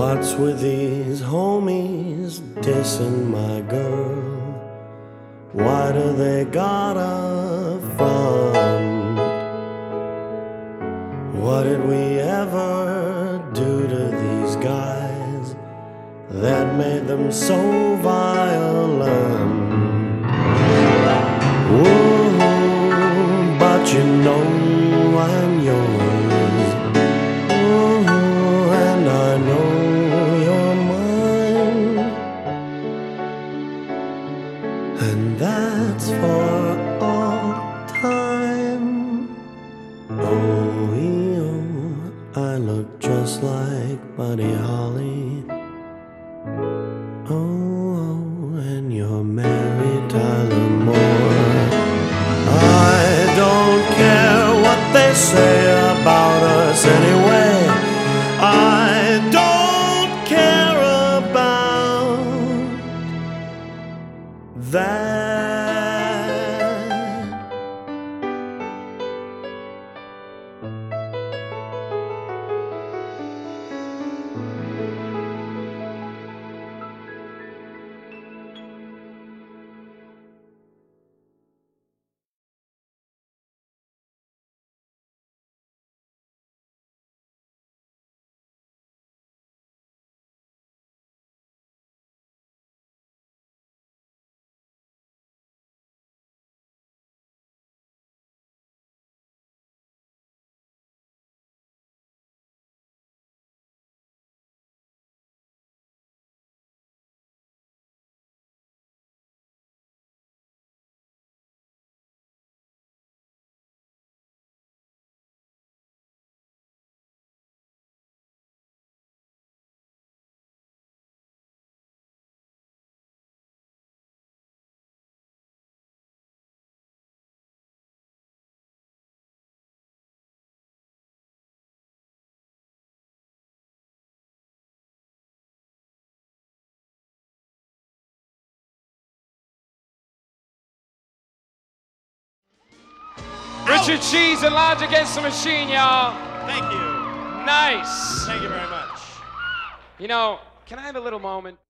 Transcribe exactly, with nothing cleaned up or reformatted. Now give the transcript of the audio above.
What's with these homies dissing my girl? Why do they gotta front? What did we ever do to these guys that made them so violent? Whoa, but you know I'm yours. Whoa, and I know you're mine, and that's for all time. Oh, I look just like Buddy Holly. Oh, and you're Mary Tyler Moore. I don't care what they say about us anyway. I don't care about that. Richard Cheese and Large Against the Machine, y'all. Thank you. Nice. Thank you very much. You know, can I have a little moment?